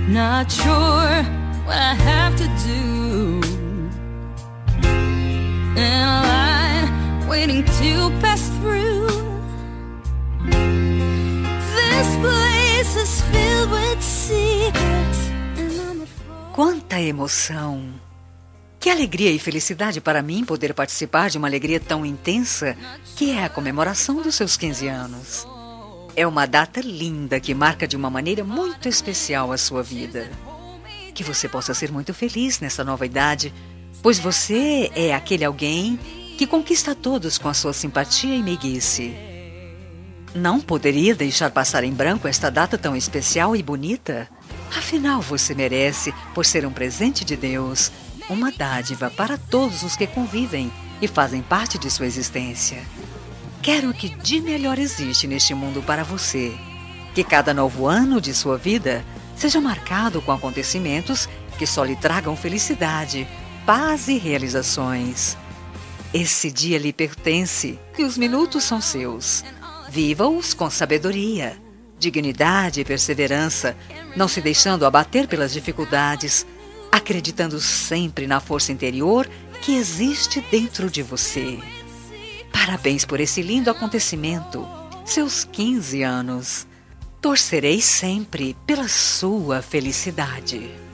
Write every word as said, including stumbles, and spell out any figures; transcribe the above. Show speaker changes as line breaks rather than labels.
Not sure what I have to do. In a line waiting to pass through. This place is filled with secrets. And I'm
Quanta emoção! Que alegria e felicidade para mim poder participar de uma alegria tão intensa que é a comemoração dos seus quinze anos. É uma data linda que marca de uma maneira muito especial a sua vida. Que você possa ser muito feliz nessa nova idade, pois você é aquele alguém que conquista todos com a sua simpatia e meiguice. Não poderia deixar passar em branco esta data tão especial e bonita? Afinal, você merece, por ser um presente de Deus, uma dádiva para todos os que convivem e fazem parte de sua existência. Quero o que de melhor existe neste mundo para você. Que cada novo ano de sua vida seja marcado com acontecimentos que só lhe tragam felicidade, paz e realizações. Esse dia lhe pertence e os minutos são seus. Viva-os com sabedoria, dignidade e perseverança, não se deixando abater pelas dificuldades, acreditando sempre na força interior que existe dentro de você. Parabéns por esse lindo acontecimento, seus quinze anos. Torcerei sempre pela sua felicidade.